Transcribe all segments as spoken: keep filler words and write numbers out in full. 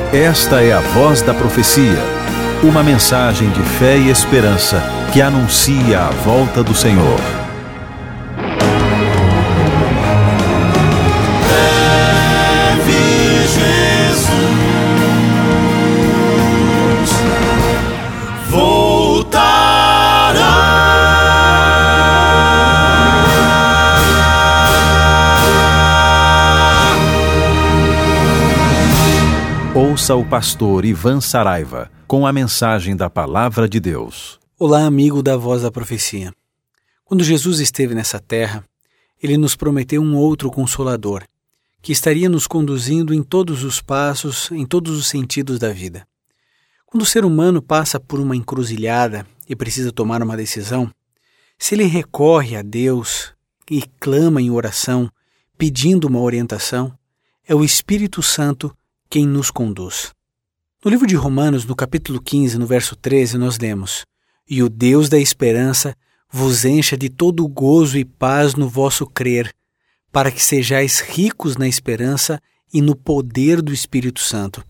Esta é a Voz da Profecia, uma mensagem de fé e esperança que anuncia a volta do Senhor. Breve Jesus voltará. Ouça o pastor Ivan Saraiva com a mensagem da Palavra de Deus. Olá, amigo da Voz da Profecia. Quando Jesus esteve nessa terra, ele nos prometeu um outro Consolador, que estaria nos conduzindo em todos os passos, em todos os sentidos da vida. Quando o ser humano passa por uma encruzilhada e precisa tomar uma decisão, se ele recorre a Deus e clama em oração, pedindo uma orientação, é o Espírito Santo quem nos conduz. No livro de Romanos, no capítulo quinze, no verso treze, nós lemos: E o Deus da esperança vos encha de todo o gozo e paz no vosso crer, para que sejais ricos na esperança e no poder do Espírito Santo.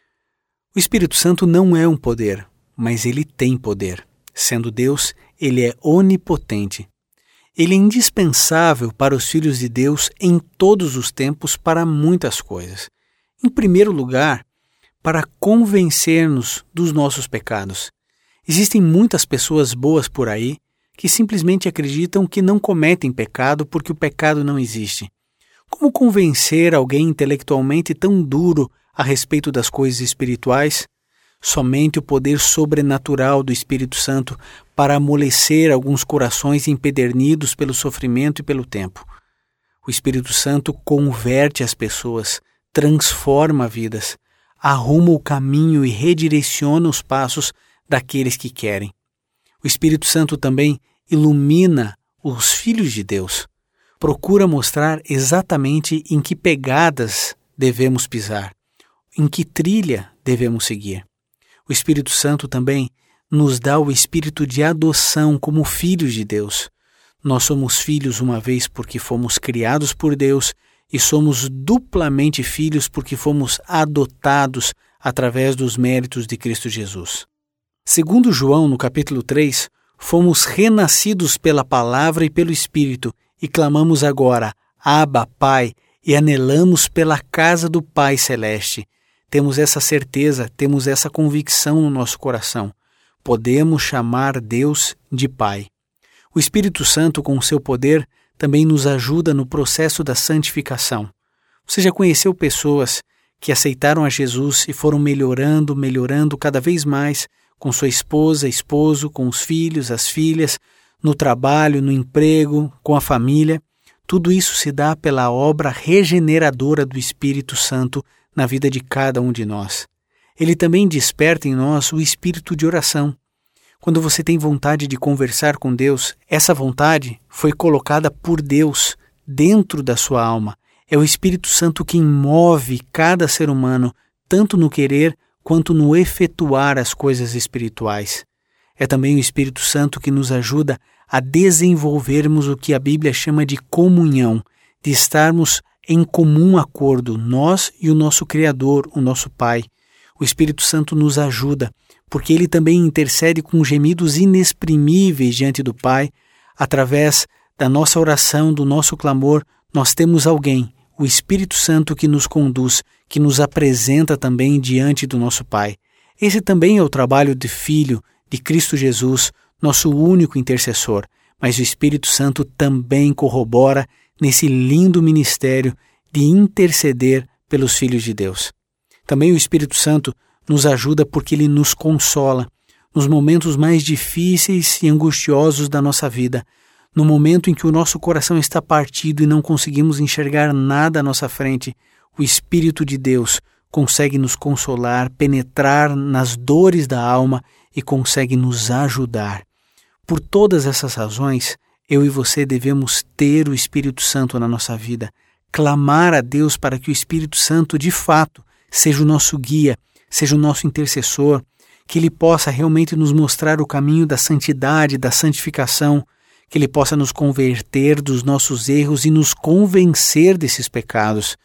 O Espírito Santo não é um poder, mas ele tem poder. Sendo Deus, ele é onipotente. Ele é indispensável para os filhos de Deus em todos os tempos para muitas coisas. Em primeiro lugar, para convencer-nos dos nossos pecados. Existem muitas pessoas boas por aí que simplesmente acreditam que não cometem pecado porque o pecado não existe. Como convencer alguém intelectualmente tão duro a respeito das coisas espirituais? Somente o poder sobrenatural do Espírito Santo para amolecer alguns corações empedernidos pelo sofrimento e pelo tempo. O Espírito Santo converte as pessoas, transforma vidas, arruma o caminho e redireciona os passos daqueles que querem. O Espírito Santo também ilumina os filhos de Deus, procura mostrar exatamente em que pegadas devemos pisar, em que trilha devemos seguir. O Espírito Santo também nos dá o espírito de adoção como filhos de Deus. Nós somos filhos uma vez porque fomos criados por Deus e somos duplamente filhos porque fomos adotados através dos méritos de Cristo Jesus. Segundo João, no capítulo três, fomos renascidos pela palavra e pelo Espírito e clamamos agora, Abba, Pai, e anelamos pela casa do Pai Celeste. Temos essa certeza, temos essa convicção no nosso coração. Podemos chamar Deus de Pai. O Espírito Santo, com o seu poder, também nos ajuda no processo da santificação. Você já conheceu pessoas que aceitaram a Jesus e foram melhorando, melhorando cada vez mais com sua esposa, esposo, com os filhos, as filhas, no trabalho, no emprego, com a família? Tudo isso se dá pela obra regeneradora do Espírito Santo na vida de cada um de nós. Ele também desperta em nós o espírito de oração. Quando você tem vontade de conversar com Deus, essa vontade foi colocada por Deus dentro da sua alma. É o Espírito Santo quem move cada ser humano, tanto no querer quanto no efetuar as coisas espirituais. É também o Espírito Santo que nos ajuda a desenvolvermos o que a Bíblia chama de comunhão, de estarmos em comum acordo, nós e o nosso Criador, o nosso Pai. O Espírito Santo nos ajuda, porque ele também intercede com gemidos inexprimíveis diante do Pai. Através da nossa oração, do nosso clamor, nós temos alguém, o Espírito Santo, que nos conduz, que nos apresenta também diante do nosso Pai. Esse também é o trabalho de Filho, de Cristo Jesus, nosso único intercessor, mas o Espírito Santo também corrobora nesse lindo ministério de interceder pelos filhos de Deus. Também o Espírito Santo nos ajuda porque ele nos consola nos momentos mais difíceis e angustiosos da nossa vida, no momento em que o nosso coração está partido e não conseguimos enxergar nada à nossa frente. O Espírito de Deus consegue nos consolar, penetrar nas dores da alma e consegue nos ajudar. Por todas essas razões, eu e você devemos ter o Espírito Santo na nossa vida, clamar a Deus para que o Espírito Santo, de fato, seja o nosso guia, seja o nosso intercessor, que ele possa realmente nos mostrar o caminho da santidade, da santificação, que ele possa nos converter dos nossos erros e nos convencer desses pecados,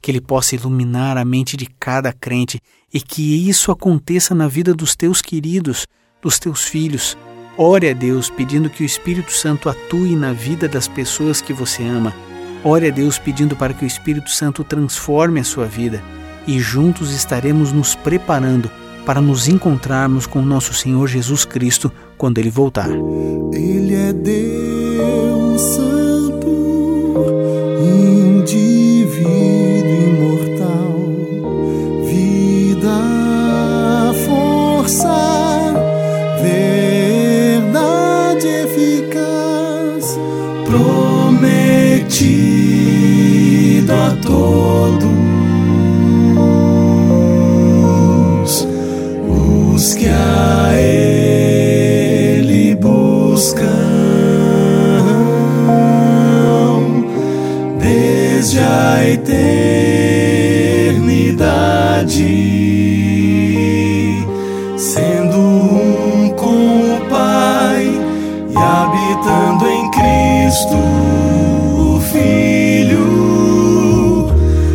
que Ele possa iluminar a mente de cada crente e que isso aconteça na vida dos teus queridos, dos teus filhos. Ore a Deus pedindo que o Espírito Santo atue na vida das pessoas que você ama. Ore a Deus pedindo para que o Espírito Santo transforme a sua vida e juntos estaremos nos preparando para nos encontrarmos com o nosso Senhor Jesus Cristo quando Ele voltar. Ele é Deus Santo, indivíduo imortal, vida, força, verdade eficaz, prometido a todos os que a Ele buscam, desde a eternidade, sendo um com o Pai e habitando em Cristo o Filho,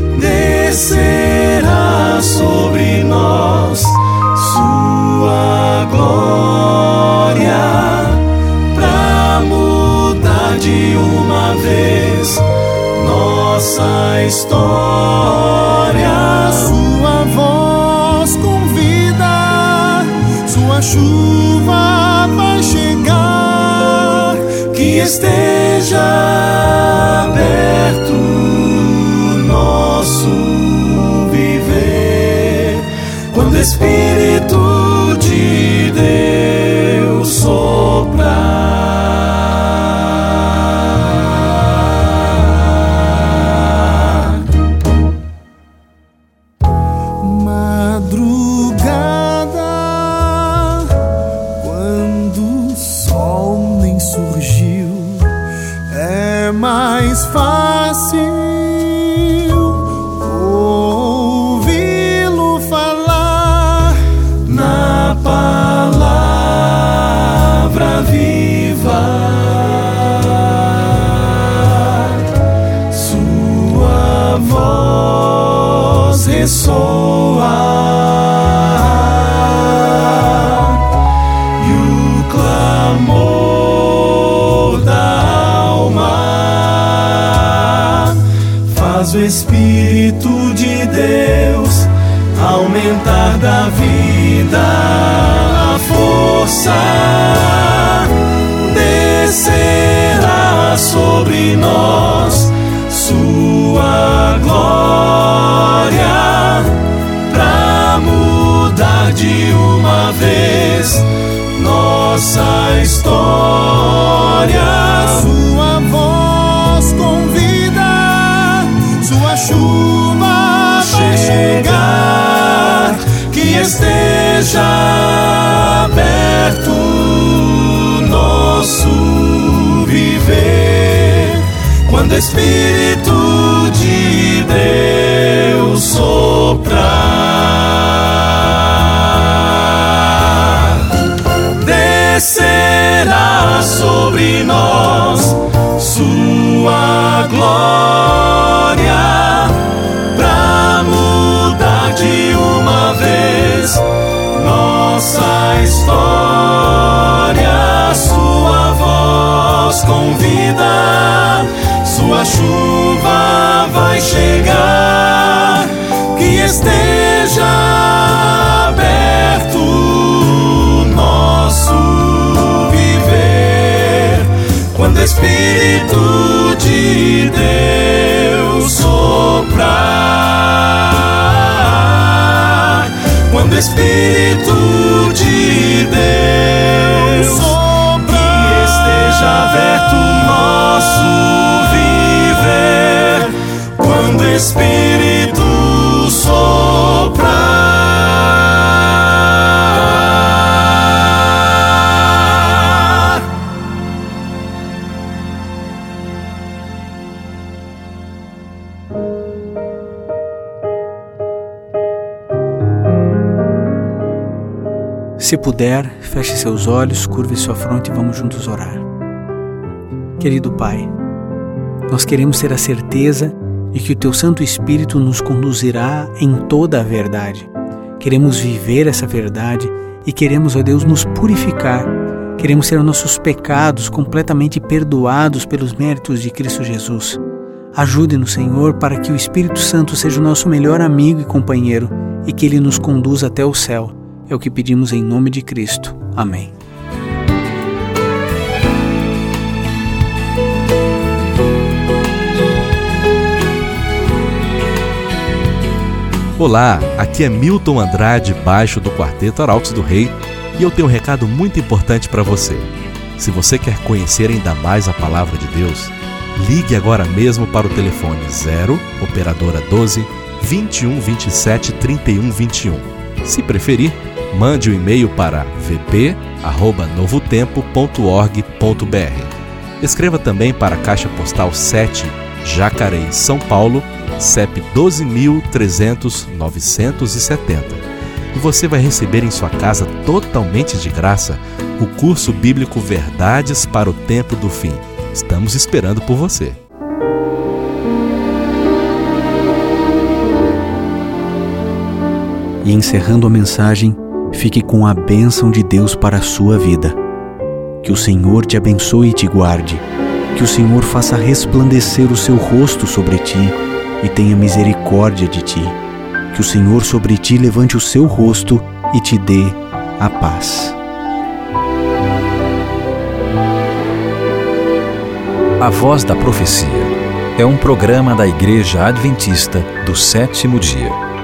descerá sobre nós sua glória, pra mudar de uma vez nossa história. Sua voz convida, sua chuva vai chegar, que esteja aberto nosso viver, quando o Espírito de Deus soprar. Madrugada, quando o sol nem surgiu, é mais fácil ouvi-lo falar na palavra viva. Sua voz ressoa e o clamor da alma faz o Espírito de Deus aumentar da vida a força, descerá sobre nós sua glória, pra mudar de uma vez nossa história. Sua voz convida, sua chuva vai chegar, que esteja aberto nosso viver, quando o Espírito de Deus soprar, descerá sobre nós sua glória, pra mudar de uma vez nossa história. Sua voz convida, sua chuva vai chegar, que esteja aberto nosso viver, quando o Espírito de Deus soprar, quando o Espírito de Deus soprar, que esteja aberto nosso viver, quando o Espírito soprar. Se puder, feche seus olhos, curve sua fronte e vamos juntos orar. Querido Pai, nós queremos ter a certeza e que o Teu Santo Espírito nos conduzirá em toda a verdade. Queremos viver essa verdade e queremos, ó Deus, nos purificar. Queremos ter nossos pecados completamente perdoados pelos méritos de Cristo Jesus. Ajude-nos, Senhor, para que o Espírito Santo seja o nosso melhor amigo e companheiro e que Ele nos conduza até o céu. É o que pedimos em nome de Cristo. Amém. Olá, aqui é Milton Andrade, baixo do Quarteto Arautos do Rei, e eu tenho um recado muito importante para você. Se você quer conhecer ainda mais a Palavra de Deus, ligue agora mesmo para o telefone zero, operadora doze, vinte e um, vinte e sete, trinta e um, vinte e um. Se preferir, mande um e-mail para v p arroba novo tempo ponto org ponto b r. Escreva também para a Caixa Postal sete, Jacareí, São Paulo, C E P doze mil trezentos, novecentos e setenta. E você vai receber em sua casa totalmente de graça o curso bíblico Verdades para o Tempo do Fim. Estamos esperando por você. E encerrando a mensagem, fique com a bênção de Deus para a sua vida. Que o Senhor te abençoe e te guarde. Que o Senhor faça resplandecer o seu rosto sobre ti e tenha misericórdia de ti. Que o Senhor sobre ti levante o seu rosto e te dê a paz. A Voz da Profecia é um programa da Igreja Adventista do Sétimo Dia.